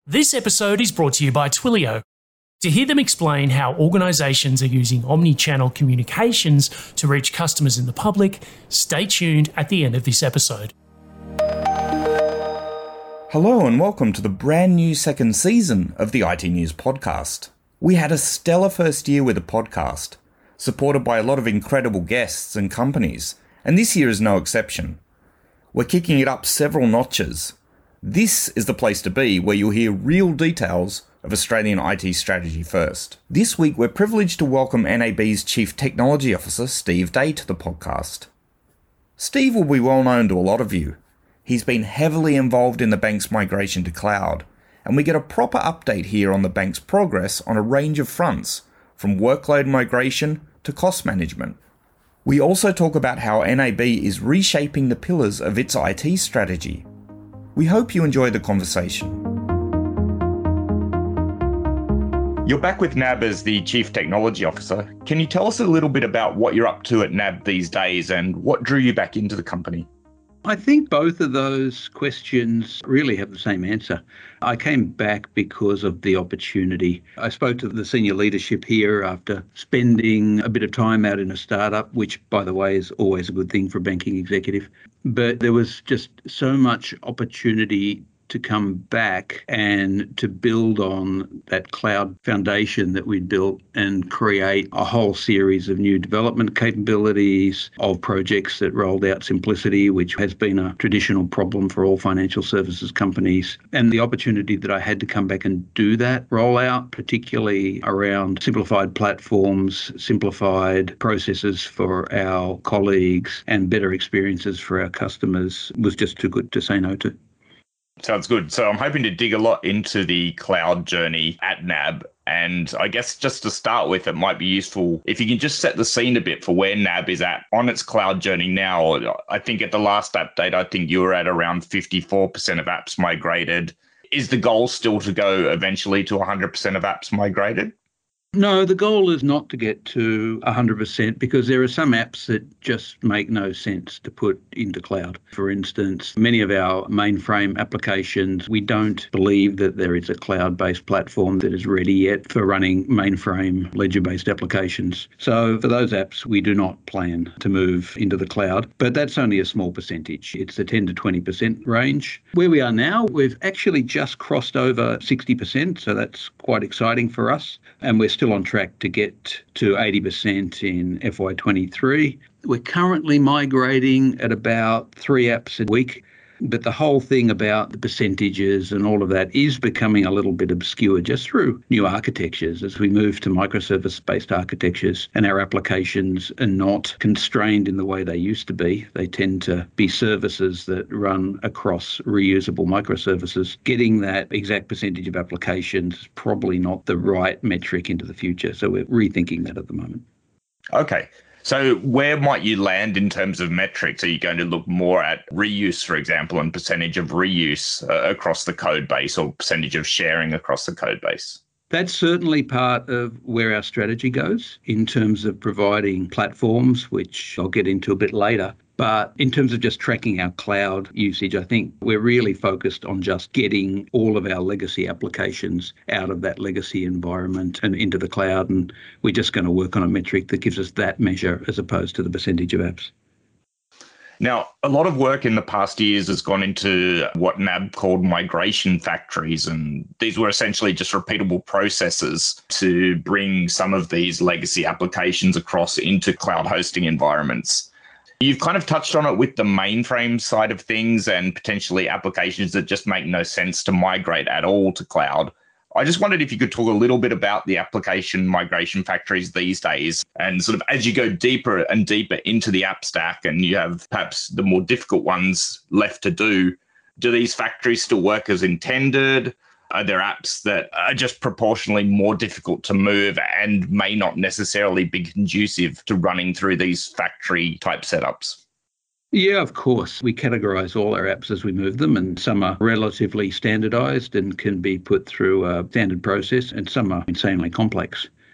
This episode is brought to you by Twilio. To hear them explain how organisations are using omni-channel communications to reach customers in the public, stay tuned at the end of this episode. Hello and welcome to the brand new second season of the IT News podcast. We had a stellar first year with the podcast, supported by a lot of incredible guests and companies, and this year is no exception. We're kicking it up several notches. This is the place to be where you'll hear real details of Australian IT strategy first. This week we're privileged to welcome NAB's Chief Technology Officer Steve Day to the podcast. Steve will be well known to a lot of you. He's been heavily involved in the bank's migration to cloud, and we get a proper update here on the bank's progress on a range of fronts, from workload migration to cost management. We also talk about how NAB is reshaping the pillars of its IT strategy. We hope you enjoy the conversation. You're back with NAB as the Chief Technology Officer. Can you tell us a little bit about what you're up to at NAB these days and what drew you back into the company? I think both of those questions really have the same answer. I came back because of the opportunity. I spoke to the senior leadership here after spending a bit of time out in a startup, which, by the way, is always a good thing for a banking executive. But there was just so much opportunity to come back and to build on that cloud foundation that we'd built and create a whole series of new development capabilities of projects that rolled out Simplicity, which has been a traditional problem for all financial services companies. And the opportunity that I had to come back and do that rollout, particularly around simplified platforms, simplified processes for our colleagues and better experiences for our customers, was just too good to say no to. Sounds good. So I'm hoping to dig a lot into the cloud journey at NAB. And I guess just to start with, it might be useful if you can just set the scene a bit for where NAB is at on its cloud journey now. I think at the last update, I think you were at around 54% of apps migrated. Is the goal still to go eventually to 100% of apps migrated? No, the goal is not to get to 100% because there are some apps that just make no sense to put into cloud. For instance, many of our mainframe applications, we don't believe that there is a cloud-based platform that is ready yet for running mainframe ledger-based applications. So for those apps, we do not plan to move into the cloud, but that's only a small percentage. It's the 10 to 20% range. Where we are now, we've actually just crossed over 60%, so that's quite exciting for us. And we're still on track to get to 80% in FY23. We're currently migrating at about 3 apps a week. But the whole thing about the percentages and all of that is becoming a little bit obscure just through new architectures as we move to microservice-based architectures and our applications are not constrained in the way they used to be. They tend to be services that run across reusable microservices. Getting that exact percentage of applications is probably not the right metric into the future. So we're rethinking that at the moment. Okay. So where might you land in terms of metrics? Are you going to look more at reuse, for example, and percentage of reuse across the code base or percentage of sharing across the code base? That's certainly part of where our strategy goes in terms of providing platforms, which I'll get into a bit later. But in terms of just tracking our cloud usage, I think we're really focused on just getting all of our legacy applications out of that legacy environment and into the cloud. And we're just going to work on a metric that gives us that measure as opposed to the percentage of apps. Now, a lot of work in the past years has gone into what NAB called migration factories, and these were essentially just repeatable processes to bring some of these legacy applications across into cloud hosting environments. You've kind of touched on it with the mainframe side of things and potentially applications that just make no sense to migrate at all to cloud. I just wondered if you could talk a little bit about the application migration factories these days and sort of as you go deeper and deeper into the app stack and you have perhaps the more difficult ones left to do these factories still work as intended? Are there apps that are just proportionally more difficult to move and may not necessarily be conducive to running through these factory type setups? Yeah, of course. We categorize all our apps as we move them, and some are relatively standardized and can be put through a standard process, and some are insanely complex.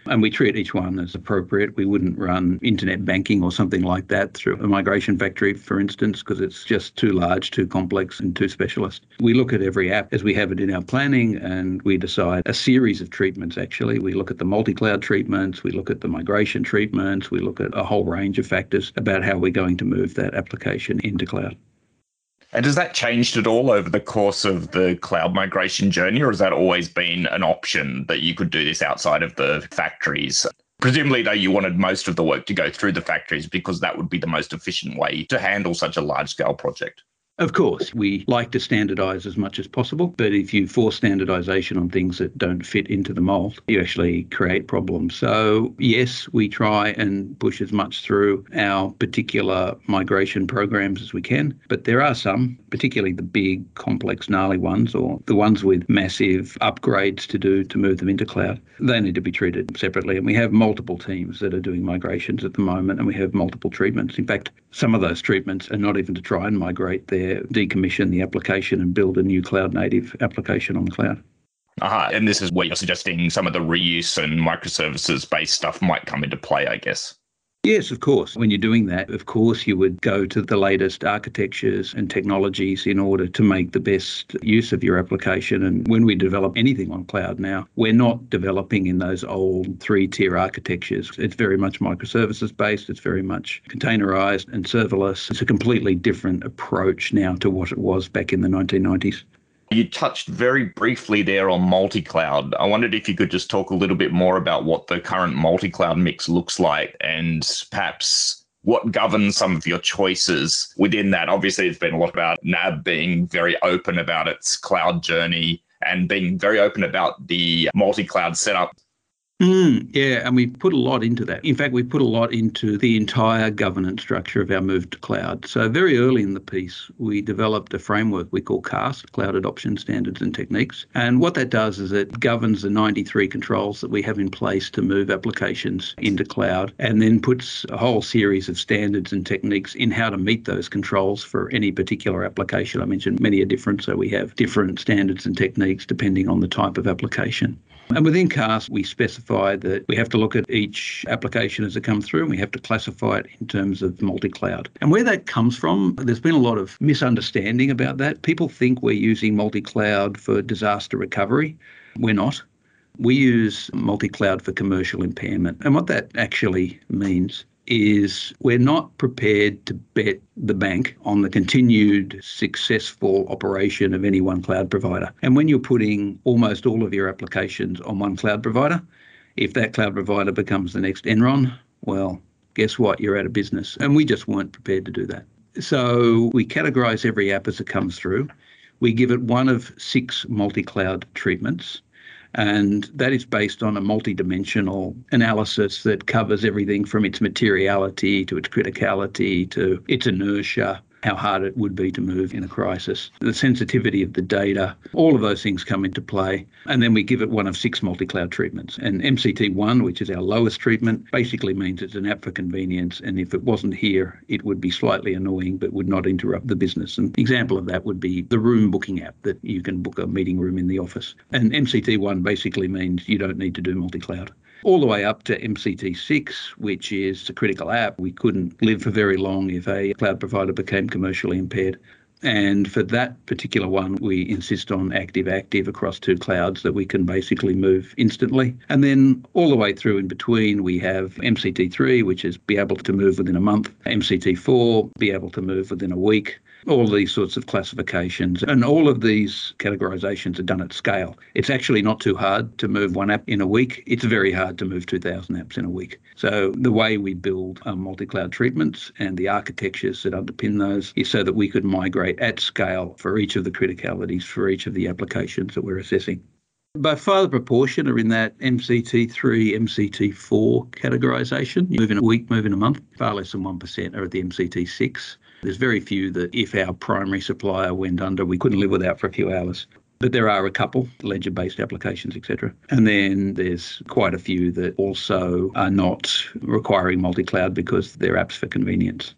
And we treat each one as appropriate. We wouldn't run internet banking or something like that through a migration factory, for instance, because it's just too large, too complex and too specialist. We look at every app as we have it in our planning, and we decide a series of treatments, actually. We look at the multi-cloud treatments, we look at the migration treatments, we look at a whole range of factors about how we're going to move that application into cloud. And has that changed at all over the course of the cloud migration journey, or has that always been an option that you could do this outside of the factories? Presumably, though, you wanted most of the work to go through the factories because that would be the most efficient way to handle such a large-scale project. Of course, we like to standardise as much as possible, but if you force standardisation on things that don't fit into the mould, you actually create problems. So yes, we try and push as much through our particular migration programs as we can, but there are some, particularly the big, complex, gnarly ones, or the ones with massive upgrades to do to move them into cloud. They need to be treated separately, and we have multiple teams that are doing migrations at the moment, and we have multiple treatments. In fact, some of those treatments are not even to try and migrate, they're decommission the application and build a new cloud native application on the cloud. And this is where you're suggesting some of the reuse and microservices based stuff might come into play, I guess. Yes, of course. When you're doing that, of course, you would go to the latest architectures and technologies in order to make the best use of your application. And when we develop anything on cloud now, we're not developing in those old 3-tier architectures. It's very much microservices based. It's very much containerized and serverless. It's a completely different approach now to what it was back in the 1990s. You touched very briefly there on multi-cloud. I wondered if you could just talk a little bit more about what the current multi-cloud mix looks like and perhaps what governs some of your choices within that. Obviously, it's been a lot about NAB being very open about its cloud journey and being very open about the multi-cloud setup. Yeah, and we put a lot into that. In fact, we put a lot into the entire governance structure of our move to cloud. So very early in the piece, we developed a framework we call CAST, Cloud Adoption Standards and Techniques. And what that does is it governs the 93 controls that we have in place to move applications into cloud, and then puts a whole series of standards and techniques in how to meet those controls for any particular application. I mentioned many are different, so we have different standards and techniques depending on the type of application. And within CAST, we specify that we have to look at each application as it comes through, and we have to classify it in terms of multi-cloud. And where that comes from, there's been a lot of misunderstanding about that. People think we're using multi-cloud for disaster recovery. We're not. We use multi-cloud for commercial impairment. And what that actually means is we're not prepared to bet the bank on the continued successful operation of any one cloud provider. And when you're putting almost all of your applications on one cloud provider, if that cloud provider becomes the next Enron, well, guess what? You're out of business. And we just weren't prepared to do that. So we categorize every app as it comes through. We give it one of 6 multi-cloud treatments. And that is based on a multidimensional analysis that covers everything from its materiality to its criticality to its inertia, how hard it would be to move in a crisis, the sensitivity of the data, all of those things come into play. And then we give it one of 6 multi-cloud treatments. And MCT1, which is our lowest treatment, basically means it's an app for convenience. And if it wasn't here, it would be slightly annoying, but would not interrupt the business. An example of that would be the room booking app that you can book a meeting room in the office. And MCT1 basically means you don't need to do multi-cloud. All the way up to MCT6, which is a critical app. We couldn't live for very long if a cloud provider became commercially impaired. And for that particular one, we insist on active-active across 2 clouds that we can basically move instantly. And then all the way through in between, we have MCT3, which is be able to move within a month, MCT4, be able to move within a week, all these sorts of classifications. And all of these categorizations are done at scale. It's actually not too hard to move one app in a week. It's very hard to move 2,000 apps in a week. So the way we build multi-cloud treatments and the architectures that underpin those is so that we could migrate at scale for each of the criticalities, for each of the applications that we're assessing. By far the proportion are in that MCT3, MCT4 categorisation. Move in a week, move in a month. Far less than 1% are at the MCT6. There's very few that if our primary supplier went under, we couldn't live without for a few hours. But there are a couple, ledger-based applications, etc. And then there's quite a few that also are not requiring multi-cloud because they're apps for convenience.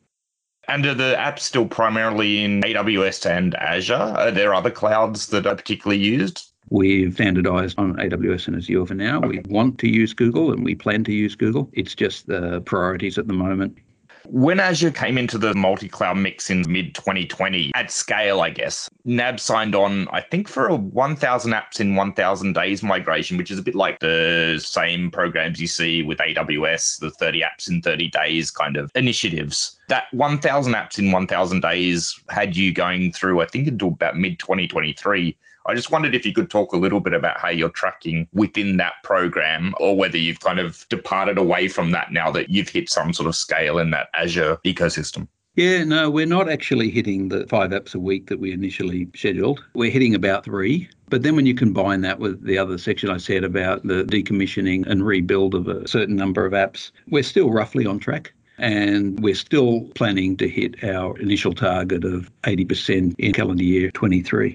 And are the apps still primarily in AWS and Azure? Are there other clouds that are particularly used? We've standardized on AWS and Azure for now. Okay. We want to use Google and we plan to use Google. It's just the priorities at the moment. When Azure came into the multi-cloud mix in mid-2020, at scale, I guess, NAB signed on, I think, for a 1,000 apps in 1,000 days migration, which is a bit like the same programs you see with AWS, the 30 apps in 30 days kind of initiatives. That 1,000 apps in 1,000 days had you going through, I think, until about mid-2023. I just wondered if you could talk a little bit about how you're tracking within that program, or whether you've kind of departed away from that now that you've hit some sort of scale in that Azure ecosystem. Yeah, no, we're not actually hitting the 5 apps a week that we initially scheduled. We're hitting about 3. But then when you combine that with the other section I said about the decommissioning and rebuild of a certain number of apps, we're still roughly on track. And we're still planning to hit our initial target of 80% in calendar year 23.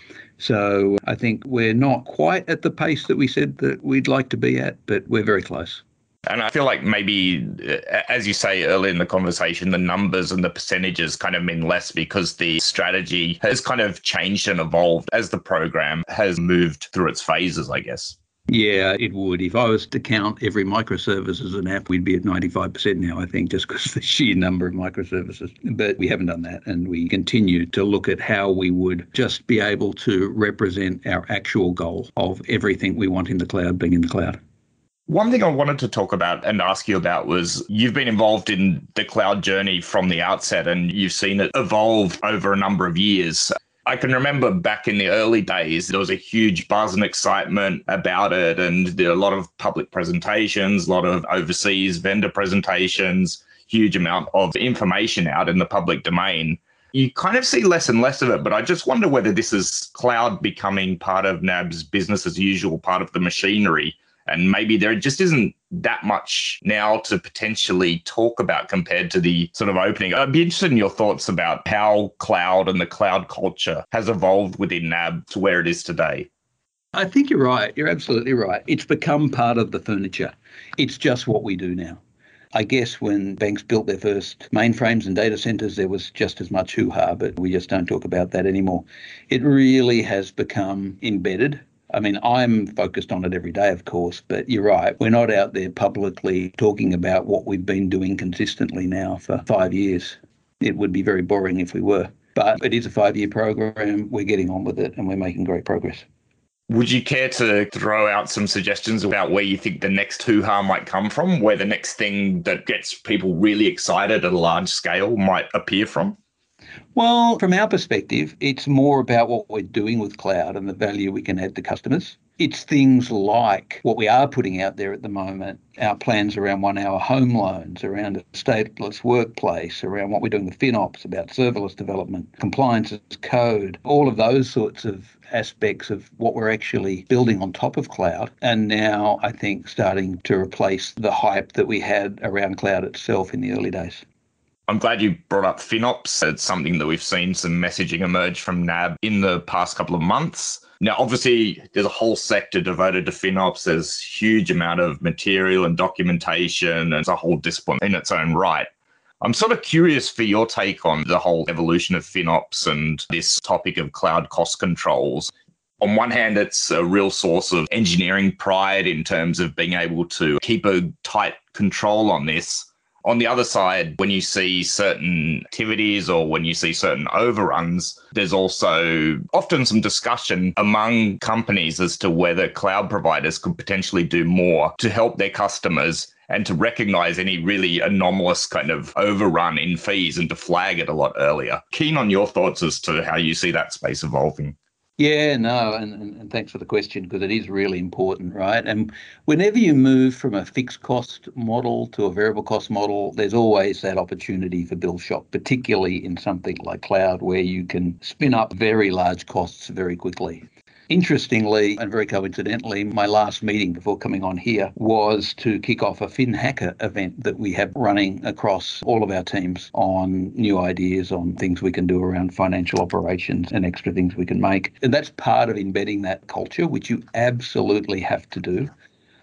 So I think we're not quite at the pace that we said that we'd like to be at, but we're very close. And I feel like maybe, as you say earlier in the conversation, the numbers and the percentages kind of mean less because the strategy has kind of changed and evolved as the program has moved through its phases, I guess. Yeah, it would. If I was to count every microservice as an app, we'd be at 95% now, I think, just because of the sheer number of microservices. But we haven't done that. And we continue to look at how we would just be able to represent our actual goal of everything we want in the cloud being in the cloud. One thing I wanted to talk about and ask you about was you've been involved in the cloud journey from the outset and you've seen it evolve over a number of years. I can remember back in the early days, there was a huge buzz and excitement about it, and there were a lot of public presentations, a lot of overseas vendor presentations, huge amount of information out in the public domain. You kind of see less and less of it, but I just wonder whether this is cloud becoming part of NAB's business as usual, part of the machinery. And maybe there just isn't that much now to potentially talk about compared to the sort of opening. I'd be interested in your thoughts about how cloud and the cloud culture has evolved within NAB to where it is today. I think you're right. You're absolutely right. It's become part of the furniture. It's just what we do now. I guess when banks built their first mainframes and data centers, there was just as much hoo-ha, but we just don't talk about that anymore. It really has become embedded. I mean, I'm focused on it every day, of course, but you're right. We're not out there publicly talking about what we've been doing consistently now for 5 years. It would be very boring if we were. But it is a 5-year program. We're getting on with it and we're making great progress. Would you care to throw out some suggestions about where you think the next hoo-ha might come from, where the next thing that gets people really excited at a large scale might appear from? Well, from our perspective, it's more about what we're doing with cloud and the value we can add to customers. It's things like what we are putting out there at the moment, our plans around 1-hour home loans, around a stateless workplace, around what we're doing with FinOps, about serverless development, compliance as code, all of those sorts of aspects of what we're actually building on top of cloud. And now, I think, starting to replace the hype that we had around cloud itself in the early days. I'm glad you brought up FinOps. It's something that we've seen some messaging emerge from NAB in the past couple of months. Now, obviously, there's a whole sector devoted to FinOps. There's a huge amount of material and documentation, and it's a whole discipline in its own right. I'm sort of curious for your take on the whole evolution of FinOps and this topic of cloud cost controls. On one hand, it's a real source of engineering pride in terms of being able to keep a tight control on this. On the other side, when you see certain activities or when you see certain overruns, there's also often some discussion among companies as to whether cloud providers could potentially do more to help their customers and to recognize any really anomalous kind of overrun in fees and to flag it a lot earlier. Keen on your thoughts as to how you see that space evolving. Yeah, no, and thanks for the question, because it is really important, right? And whenever you move from a fixed cost model to a variable cost model, there's always that opportunity for bill shock, particularly in something like cloud, where you can spin up very large costs very quickly. Interestingly, and very coincidentally, my last meeting before coming on here was to kick off a FinHacker event that we have running across all of our teams on new ideas on things we can do around financial operations and extra things we can make. And that's part of embedding that culture, which you absolutely have to do.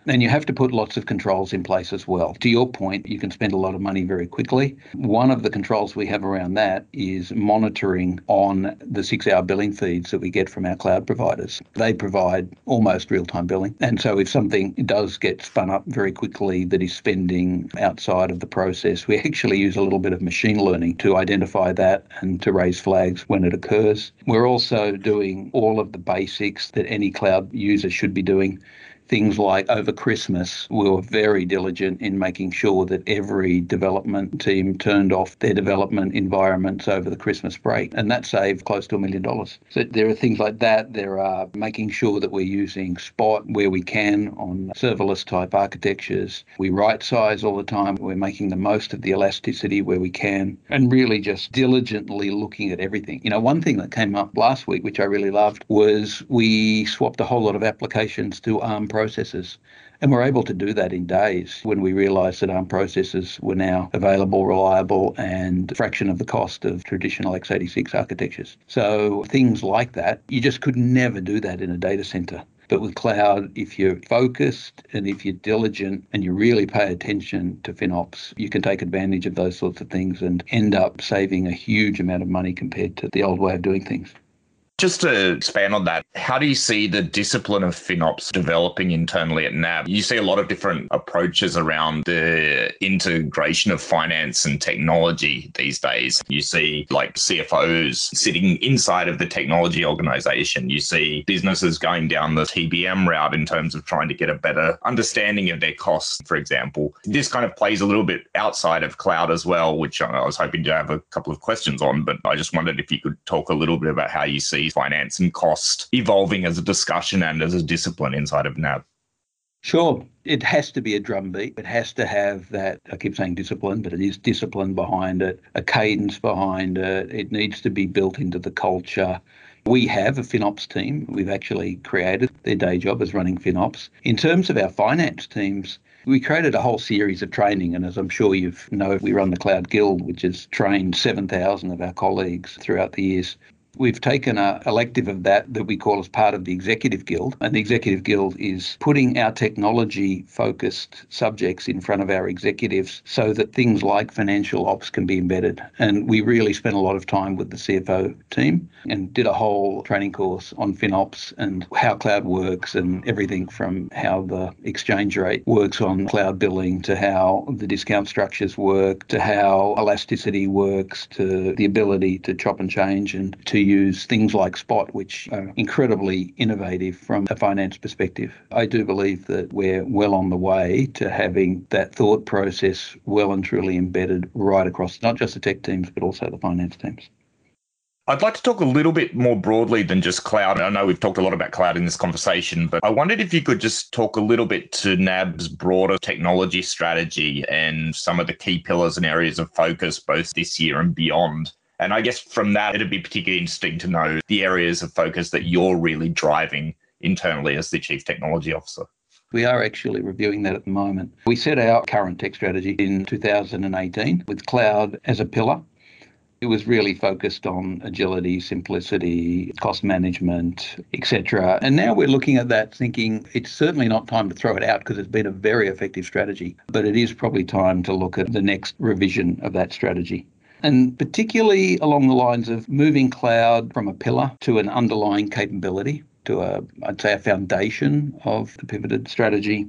And you have to put lots of controls in place as well. To your point, you can spend a lot of money very quickly. One of the controls we have around that is monitoring on the 6-hour billing feeds that we get from our cloud providers. They provide almost real-time billing. And so if something does get spun up very quickly that is spending outside of the process, we actually use a little bit of machine learning to identify that and to raise flags when it occurs. We're also doing all of the basics that any cloud user should be doing. Things like over Christmas, we were very diligent in making sure that every development team turned off their development environments over the Christmas break, and that saved close to $1 million. So there are things like that. There are making sure that we're using Spot where we can on serverless type architectures. We right size all the time. We're making the most of the elasticity where we can, and really just diligently looking at everything. One thing that came up last week, which I really loved, was we swapped a whole lot of applications to ARM processors. And we're able to do that in days when we realised that ARM processors were now available, reliable, and a fraction of the cost of traditional x86 architectures. So things like that, you just could never do that in a data centre. But with cloud, if you're focused and if you're diligent and you really pay attention to FinOps, you can take advantage of those sorts of things and end up saving a huge amount of money compared to the old way of doing things. Just to expand on that, how do you see the discipline of FinOps developing internally at NAB? You see a lot of different approaches around the integration of finance and technology these days. You see like CFOs sitting inside of the technology organization. You see businesses going down the TBM route in terms of trying to get a better understanding of their costs, for example. This kind of plays a little bit outside of cloud as well, which I was hoping to have a couple of questions on, but I just wondered if you could talk a little bit about how you see finance and cost evolving as a discussion and as a discipline inside of NAB. Sure. It has to be a drumbeat. It has to have that, I keep saying discipline, but it is discipline behind it, a cadence behind it. It needs to be built into the culture. We have a FinOps team. We've actually created their day job as running FinOps. In terms of our finance teams, we created a whole series of training, and as I'm sure you know, we run the Cloud Guild, which has trained 7,000 of our colleagues throughout the years. We've taken an elective of that we call as part of the Executive Guild. And the Executive Guild is putting our technology-focused subjects in front of our executives so that things like financial ops can be embedded. And we really spent a lot of time with the CFO team and did a whole training course on FinOps and how cloud works and everything from how the exchange rate works on cloud billing to how the discount structures work to how elasticity works to the ability to chop and change and to use things like Spot, which are incredibly innovative from a finance perspective. I do believe that we're well on the way to having that thought process well and truly embedded right across not just the tech teams, but also the finance teams. I'd like to talk a little bit more broadly than just cloud. I know we've talked a lot about cloud in this conversation, but I wondered if you could just talk a little bit to NAB's broader technology strategy and some of the key pillars and areas of focus both this year and beyond. And I guess from that, it'd be particularly interesting to know the areas of focus that you're really driving internally as the Chief Technology Officer. We are actually reviewing that at the moment. We set our current tech strategy in 2018 with cloud as a pillar. It was really focused on agility, simplicity, cost management, etc. And now we're looking at that thinking it's certainly not time to throw it out because it's been a very effective strategy, but it is probably time to look at the next revision of that strategy. And particularly along the lines of moving cloud from a pillar to an underlying capability, to I'd say a foundation of the pivoted strategy,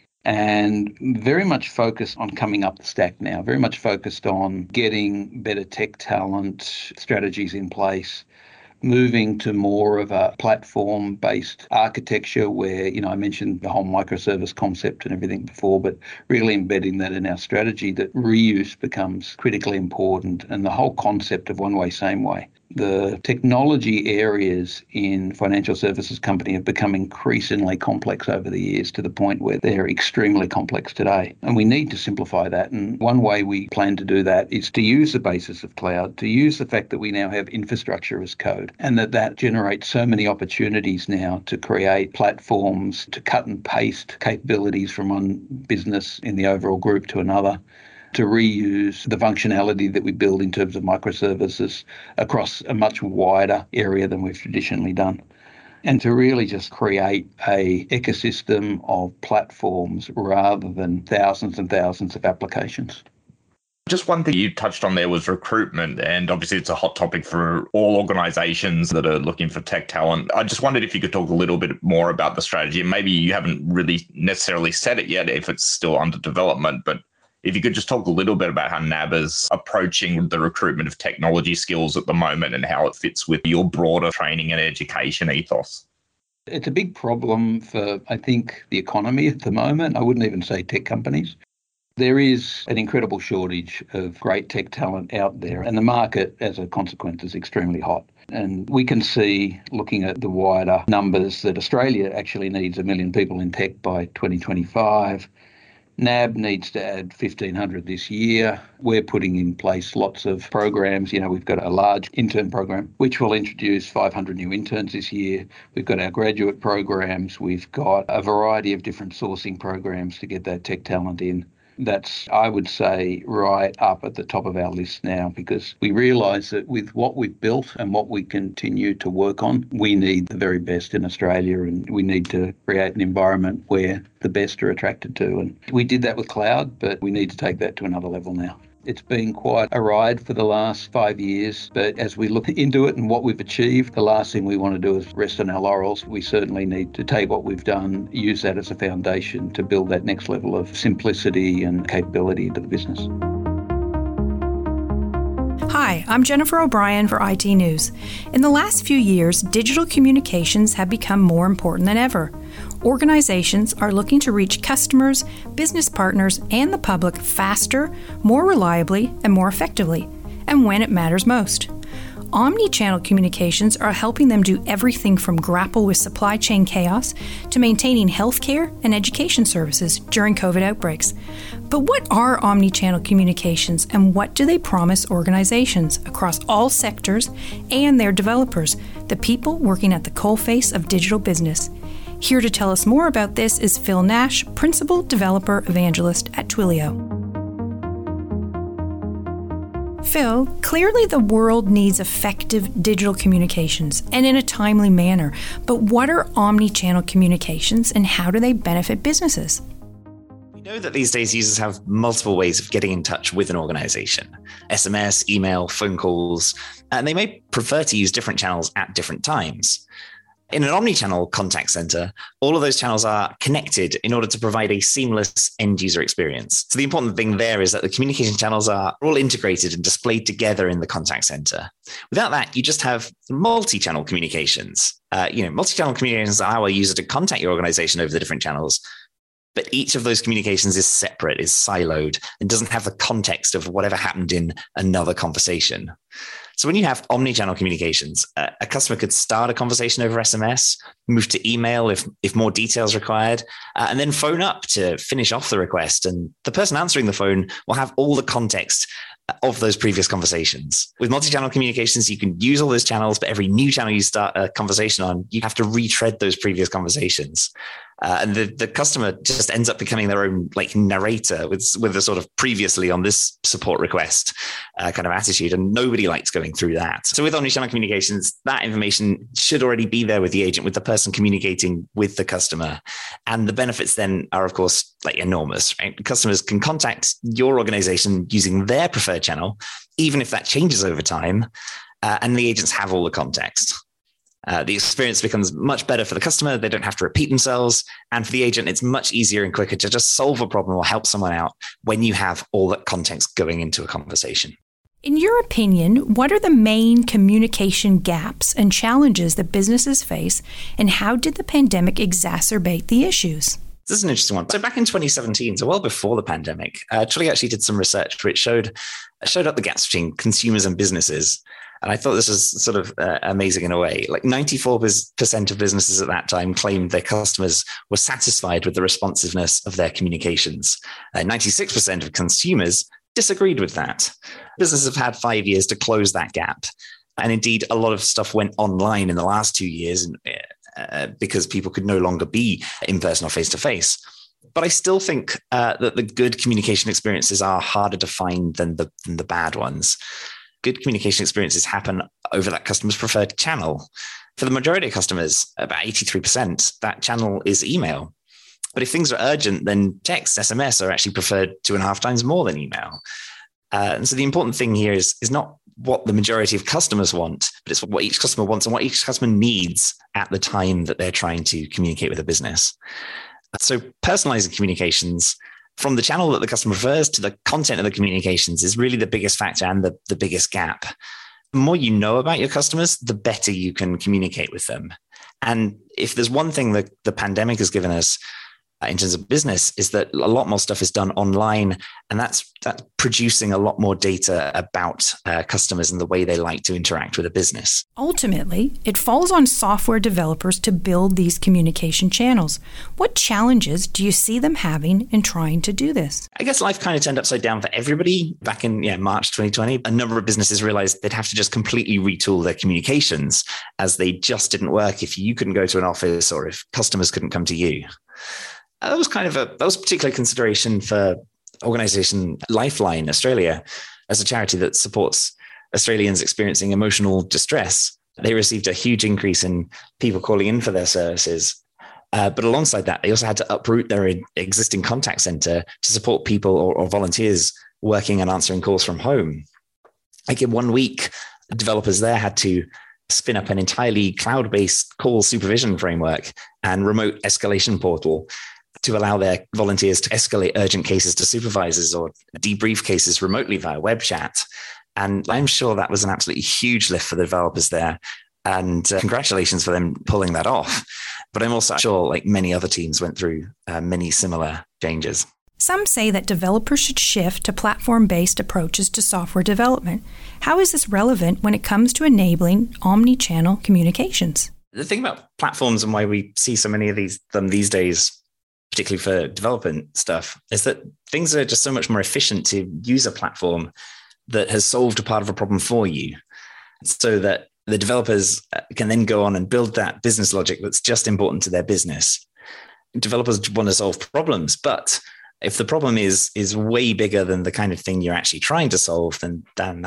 and very much focused on coming up the stack now, very much focused on getting better tech talent, strategies in place, moving to more of a platform-based architecture where, I mentioned the whole microservice concept and everything before, but really embedding that in our strategy that reuse becomes critically important and the whole concept of one way, same way. The technology areas in financial services company have become increasingly complex over the years to the point where they're extremely complex today. And we need to simplify that. And one way we plan to do that is to use the basis of cloud, to use the fact that we now have infrastructure as code, and that generates so many opportunities now to create platforms, to cut and paste capabilities from one business in the overall group to another, to reuse the functionality that we build in terms of microservices across a much wider area than we've traditionally done. and to really just create a ecosystem of platforms rather than thousands and thousands of applications. Just one thing you touched on there was recruitment, and obviously it's a hot topic for all organizations that are looking for tech talent. I just wondered if you could talk a little bit more about the strategy. Maybe you haven't really necessarily said it yet if it's still under development, but if you could just talk a little bit about how NAB is approaching the recruitment of technology skills at the moment and how it fits with your broader training and education ethos. It's a big problem for, I think, the economy at the moment. I wouldn't even say tech companies. There is an incredible shortage of great tech talent out there, and the market, as a consequence, is extremely hot. And we can see, looking at the wider numbers, that Australia actually needs 1 million people in tech by 2025. NAB needs to add 1,500 this year. We're putting in place lots of programs. We've got a large intern program, which will introduce 500 new interns this year. We've got our graduate programs. We've got a variety of different sourcing programs to get that tech talent in. That's, I would say, right up at the top of our list now, because we realise that with what we've built and what we continue to work on, we need the very best in Australia, and we need to create an environment where the best are attracted to. And we did that with cloud, but we need to take that to another level now. It's been quite a ride for the last 5 years, but as we look into it and what we've achieved, the last thing we want to do is rest on our laurels. We certainly need to take what we've done, use that as a foundation to build that next level of simplicity and capability into the business. Hi, I'm Jennifer O'Brien for IT News. In the last few years, digital communications have become more important than ever. Organizations are looking to reach customers, business partners, and the public faster, more reliably, and more effectively, and when it matters most. Omni-channel communications are helping them do everything from grapple with supply chain chaos to maintaining healthcare and education services during COVID outbreaks. But what are omni-channel communications, and what do they promise organizations across all sectors and their developers, the people working at the coalface of digital business? Here to tell us more about this is Phil Nash, Principal Developer Evangelist at Twilio. Phil, clearly the world needs effective digital communications and in a timely manner, but what are omni-channel communications and how do they benefit businesses? We know that these days users have multiple ways of getting in touch with an organization: SMS, email, phone calls, and they may prefer to use different channels at different times. In an omni-channel contact center, all of those channels are connected in order to provide a seamless end-user experience. So the important thing there is that the communication channels are all integrated and displayed together in the contact center. Without that, you just have multi-channel communications. Multi-channel communications allow a user to contact your organization over the different channels, but each of those communications is separate, is siloed, and doesn't have the context of whatever happened in another conversation. So when you have omni-channel communications, a customer could start a conversation over SMS, move to email if more details required, and then phone up to finish off the request. And the person answering the phone will have all the context of those previous conversations. With multi-channel communications, you can use all those channels, but every new channel you start a conversation on, you have to retread those previous conversations. And the customer just ends up becoming their own narrator with a sort of previously on this support request kind of attitude. And nobody likes going through that. So with omnichannel communications, that information should already be there with the agent, with the person communicating with the customer. And the benefits then are, of course, enormous, right? Customers can contact your organization using their preferred channel, even if that changes over time. And the agents have all the context. The experience becomes much better for the customer. They don't have to repeat themselves. And for the agent, it's much easier and quicker to just solve a problem or help someone out when you have all that context going into a conversation. In your opinion, what are the main communication gaps and challenges that businesses face, and how did the pandemic exacerbate the issues? This is an interesting one. So back in 2017, so well before the pandemic, Twilio actually did some research which showed up the gaps between consumers and businesses. And I thought this was sort of amazing in a way. 94% of businesses at that time claimed their customers were satisfied with the responsiveness of their communications. 96% of consumers disagreed with that. Businesses have had 5 years to close that gap. And indeed, a lot of stuff went online in the last 2 years because people could no longer be in person or face to face. But I still think that the good communication experiences are harder to find than the bad ones. Good communication experiences happen over that customer's preferred channel. For the majority of customers, about 83%, that channel is email. But if things are urgent, then text, SMS are actually preferred 2.5 times more than email. And so the important thing here is not what the majority of customers want, but it's what each customer wants and what each customer needs at the time that they're trying to communicate with a business. So personalizing communications from the channel that the customer prefers to the content of the communications is really the biggest factor and the biggest gap. The more you know about your customers, the better you can communicate with them. And if there's one thing that the pandemic has given us in terms of business, is that a lot more stuff is done online, and that's producing a lot more data about customers and the way they like to interact with a business. Ultimately, it falls on software developers to build these communication channels. What challenges do you see them having in trying to do this? I guess life kind of turned upside down for everybody. Back in March 2020, a number of businesses realized they'd have to just completely retool their communications, as they just didn't work if you couldn't go to an office or if customers couldn't come to you. That was a particular consideration for organisation Lifeline Australia, as a charity that supports Australians experiencing emotional distress. They received a huge increase in people calling in for their services. But alongside that, they also had to uproot their existing contact centre to support people or volunteers working and answering calls from home. Like in 1 week, developers there had to spin up an entirely cloud-based call supervision framework and remote escalation portal to allow their volunteers to escalate urgent cases to supervisors or debrief cases remotely via web chat. And I'm sure that was an absolutely huge lift for the developers there. And congratulations for them pulling that off. But I'm also sure, like many other teams, went through many similar changes. Some say that developers should shift to platform-based approaches to software development. How is this relevant when it comes to enabling omni-channel communications? The thing about platforms and why we see so many of them these days, particularly for development stuff, is that things are just so much more efficient to use a platform that has solved a part of a problem for you, so that the developers can then go on and build that business logic that's just important to their business. Developers want to solve problems, but if the problem is way bigger than the kind of thing you're actually trying to solve, then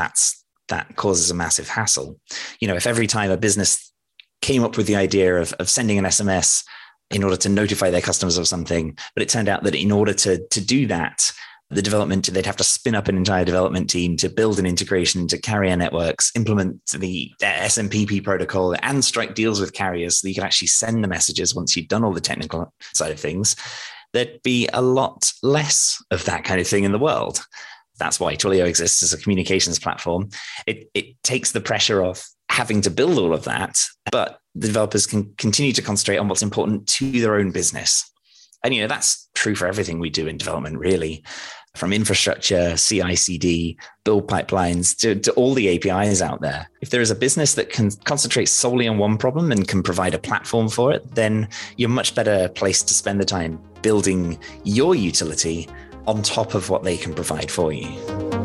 that causes a massive hassle. If every time a business came up with the idea of sending an SMS in order to notify their customers of something, but it turned out that in order to do that, they'd have to spin up an entire development team to build an integration to carrier networks, implement the SMPP protocol, and strike deals with carriers so that you can actually send the messages once you've done all the technical side of things. There'd be a lot less of that kind of thing in the world. That's why Twilio exists as a communications platform. It takes the pressure off having to build all of that, but the developers can continue to concentrate on what's important to their own business. And, that's true for everything we do in development, really, from infrastructure, CI/CD, build pipelines, to all the APIs out there. If there is a business that can concentrate solely on one problem and can provide a platform for it, then you're much better placed to spend the time building your utility on top of what they can provide for you.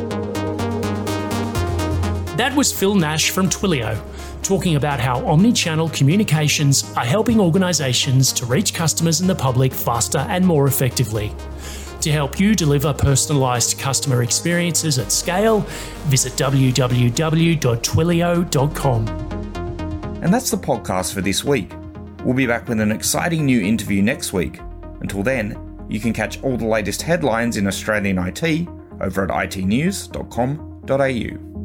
That was Phil Nash from Twilio, talking about how omni-channel communications are helping organisations to reach customers and the public faster and more effectively. To help you deliver personalised customer experiences at scale, visit www.twilio.com. And that's the podcast for this week. We'll be back with an exciting new interview next week. Until then, you can catch all the latest headlines in Australian IT over at itnews.com.au.